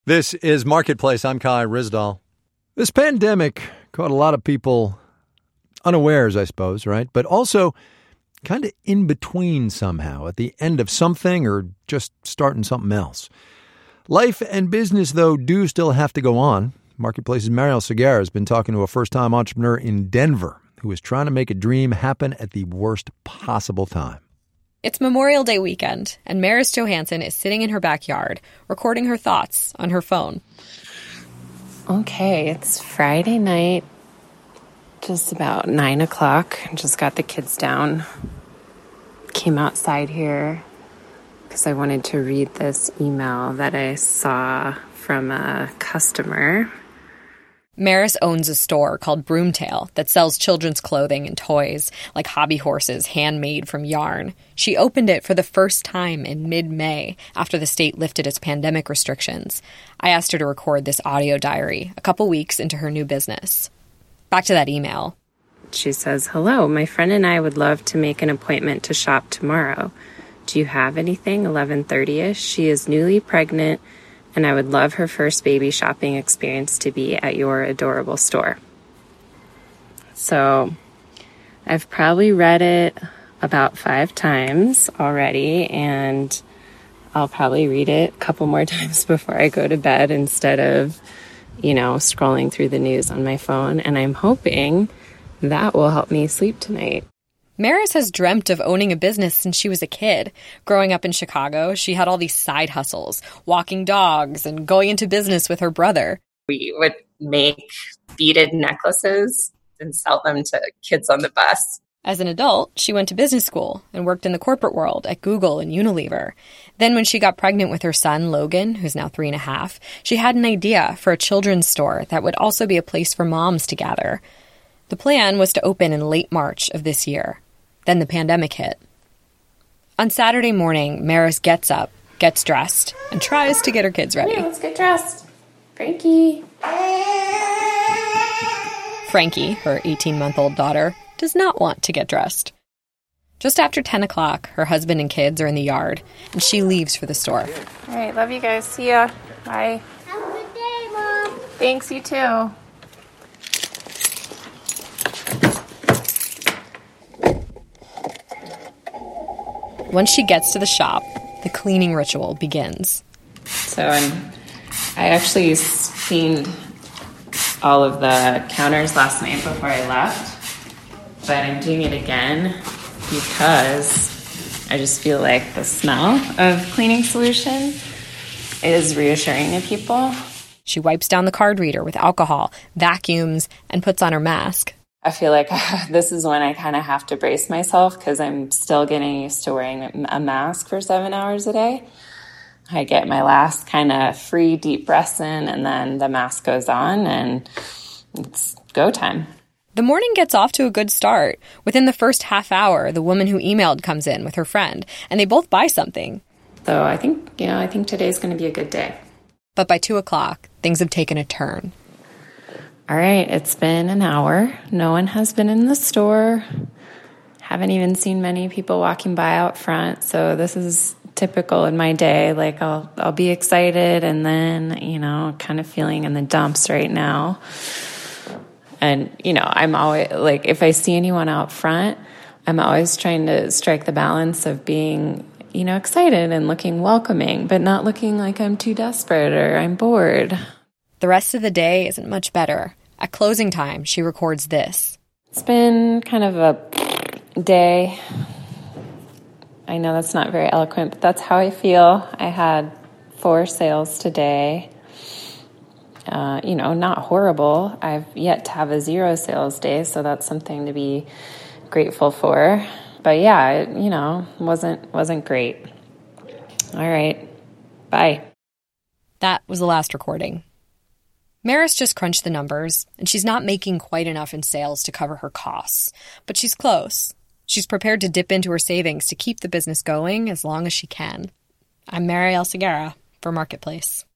This is Marketplace. I'm Kai Ryssdal. This pandemic caught a lot of people unawares, I suppose, right? But also kind of in between somehow, at the end of something or just starting something else. Life and business, though, do still have to go on. Marketplace's Mariel Segarra has been talking to a first-time entrepreneur in Denver who is trying to make a dream happen at the worst possible time. It's Memorial Day weekend, and Maris Johansson is sitting in her backyard, recording her thoughts on her phone. Okay, it's Friday night, just about 9 o'clock. Just got the kids down. Came outside here because I wanted to read this email that I saw from a customer. Maris owns a store called Broomtail that sells children's clothing and toys, like hobby horses handmade from yarn. She opened it for the first time in mid-May after the state lifted its pandemic restrictions. I asked her to record this audio diary a couple weeks into her new business. Back to that email. She says, "Hello, my friend and I would love to make an appointment to shop tomorrow. Do you have anything 11:30ish? She is newly pregnant, and I would love her first baby shopping experience to be at your adorable store." So I've probably read it about 5 times already, and I'll probably read it a couple more times before I go to bed instead of, scrolling through the news on my phone. And I'm hoping that will help me sleep tonight. Maris has dreamt of owning a business since she was a kid. Growing up in Chicago, she had all these side hustles, walking dogs and going into business with her brother. We would make beaded necklaces and sell them to kids on the bus. As an adult, she went to business school and worked in the corporate world at Google and Unilever. Then when she got pregnant with her son, Logan, who's now 3.5, she had an idea for a children's store that would also be a place for moms to gather. The plan was to open in late March of this year. Then the pandemic hit. On Saturday morning, Maris gets up, gets dressed, and tries to get her kids ready. Yeah, let's get dressed. Frankie. Frankie, her 18-month-old daughter, does not want to get dressed. Just after 10 o'clock, her husband and kids are in the yard, and she leaves for the store. All right, love you guys. See ya. Bye. Have a good day, Mom. Thanks, you too. Once she gets to the shop, the cleaning ritual begins. So I actually cleaned all of the counters last night before I left, but I'm doing it again because I just feel like the smell of cleaning solution is reassuring to people. She wipes down the card reader with alcohol, vacuums, and puts on her mask. I feel like this is when I kind of have to brace myself because I'm still getting used to wearing a mask for 7 hours a day. I get my last kind of free deep breaths in, and then the mask goes on, and it's go time. The morning gets off to a good start. Within the first half hour, the woman who emailed comes in with her friend, and they both buy something. So I think today's going to be a good day. But by 2 o'clock, things have taken a turn. All right, it's been an hour. No one has been in the store. Haven't even seen many people walking by out front. So this is typical in my day. Like I'll be excited and then, kind of feeling in the dumps right now. And, I'm always like, if I see anyone out front, I'm always trying to strike the balance of being, excited and looking welcoming, but not looking like I'm too desperate or I'm bored. The rest of the day isn't much better. At closing time, she records this. It's been kind of a day. I know that's not very eloquent, but that's how I feel. I had 4 sales today. Not horrible. I've yet to have a 0 sales day, so that's something to be grateful for. But yeah, it, wasn't great. All right. Bye. That was the last recording. Maris just crunched the numbers, and she's not making quite enough in sales to cover her costs. But she's close. She's prepared to dip into her savings to keep the business going as long as she can. I'm Mariel Segarra for Marketplace.